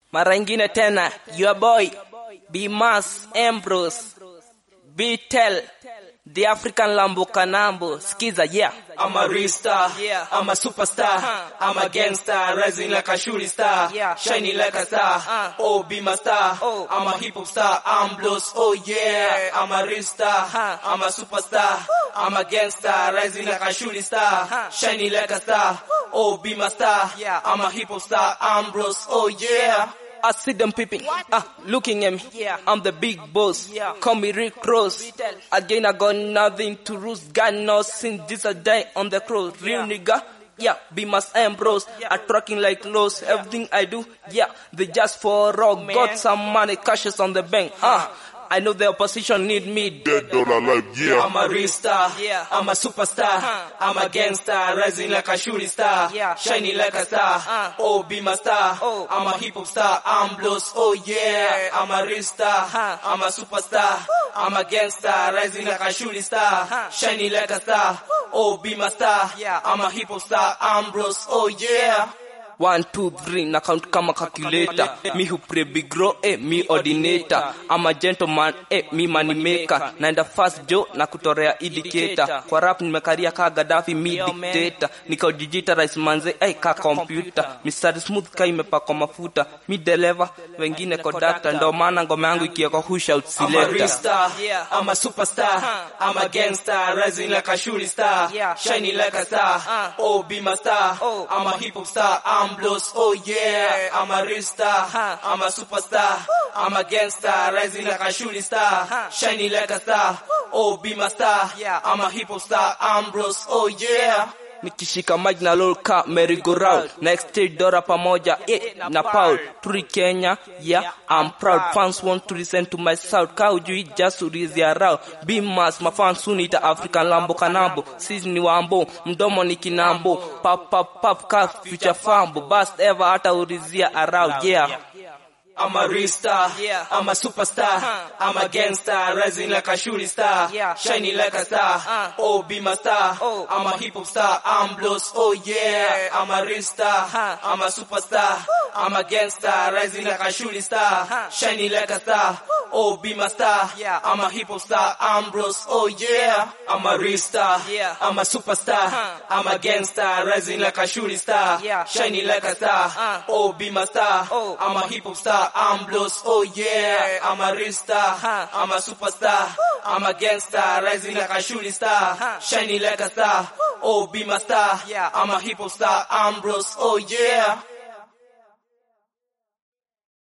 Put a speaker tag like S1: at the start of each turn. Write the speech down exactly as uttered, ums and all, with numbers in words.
S1: Mara ingine tena, your boy, B-Mas Ambrose, B-Tel, the African Lambo Kanambo, Skiza, yeah.
S2: I'm a real star,
S1: Yeah.
S2: I'm a superstar,
S1: Uh-huh.
S2: I'm a gangster, rising like a shooting star,
S1: Yeah.
S2: shining like a star,
S1: Uh.
S2: oh be my star,
S1: Oh.
S2: I'm a hip hop star, I'm blues, oh yeah, I'm a real star,
S1: Uh.
S2: I'm a superstar, I'm a gangster, rising like a shooting star,
S1: Uh.
S2: shining like a star, oh be my star,
S1: Yeah.
S2: I'm a hip hop star, I'm blues, oh yeah.
S1: I see them peeping, ah, looking at me.
S2: Yeah.
S1: I'm the big boss.
S2: Yeah.
S1: Call me Rick Ross.
S2: Beatle.
S1: Again, I got nothing to lose. God knows since this a day on the cross. Real
S2: Yeah.
S1: nigga. Yeah, B-Mas Ambrose.
S2: Yeah.
S1: I tracking like lows. Everything I do, yeah, they just for rock.
S2: Man.
S1: Got some money, cashes on the bank. Ah, I know the opposition need me.
S3: Dead or alive, yeah.
S2: I'm a real star,
S1: Yeah.
S2: I'm a superstar,
S1: Uh-huh.
S2: I'm a gangster, rising like a shooting star,
S1: Yeah.
S2: shining like a star,
S1: Uh.
S2: oh be my star,
S1: Oh.
S2: I'm a hip hop star, I'm blues, oh yeah, I'm a real star,
S1: Uh.
S2: I'm a superstar, I'm a gangster, rising like a shooting star,
S1: Uh.
S2: shining like a star, oh be my star,
S1: Yeah.
S2: I'm a hip hop star, I'm blues, oh yeah.
S1: One, two, three, na count kama calculator. Me who pray big grow, eh, me ordinator. I'm a gentleman, eh, me money maker. Naenda fast Joe, na kutorea indicator. Kwa rap nimekaria ka Gaddafi, me dictator. Nika digitalize manze, eh, ka computer. Mister Smooth ka imepakwa mafuta. Me deliver, wengine conductor. Ndo maana ngoma yangu ikiwekwa husha
S2: I'm a real
S1: utsileta.
S2: star,
S1: Yeah.
S2: I'm a superstar,
S1: Uh-huh.
S2: I'm a gangster, rising like a shooting star,
S1: Yeah.
S2: shining like a star,
S1: Uh.
S2: oh be my star,
S1: Oh.
S2: I'm a hip hop star, I'm blues, oh yeah, I'm a real star,
S1: Uh.
S2: I'm a superstar, I'm a gangster, rising like a shooting star,
S1: Uh.
S2: shining like a star, oh be my star,
S1: Yeah.
S2: I'm a hip hop star, I'm blues, oh yeah.
S1: Nikishika mic na lol ka merry go round. Next stage dora pamoja, eh, na Paul. Turi Kenya, yeah, I'm proud. Fans want to listen to my sound. Ka ujui just urizi around. B-Mas, mafans unita African Lambo Kanambo. Sisi ni wambo, mdomo ni kinambo. Pap, pap, pap, ka future fambo. Best ever hata urizia around, yeah.
S2: I'm a real star,
S1: Yeah.
S2: I'm a superstar,
S1: Uh-huh.
S2: I'm a gangster, rising like a shooting star,
S1: Yeah.
S2: shining like a star,
S1: Uh.
S2: oh be my star,
S1: Oh.
S2: I'm a hip hop star, I'm blues, oh yeah, I'm a real star,
S1: Uh.
S2: I'm a superstar, I'm a gangster, rising like a shooting star,
S1: Uh.
S2: shining like a star, oh be my star,
S1: Yeah.
S2: I'm a hip hop star, I'm blues, oh yeah, I'm a real star,
S1: Yeah.
S2: I'm a superstar,
S1: Uh.
S2: I'm a gangster, rising like a shooting star,
S1: Yeah.
S2: shining like a star,
S1: Uh.
S2: oh be my star,
S1: Oh.
S2: I'm a hip hop star, I'm blues, oh yeah, I'm a real star,
S1: Uh.
S2: I'm a superstar, I'm a gangster, rising like a shooting star,
S1: Uh.
S2: shining like a star, oh be my star,
S1: Yeah.
S2: I'm a hip hop star, I'm blues, oh yeah.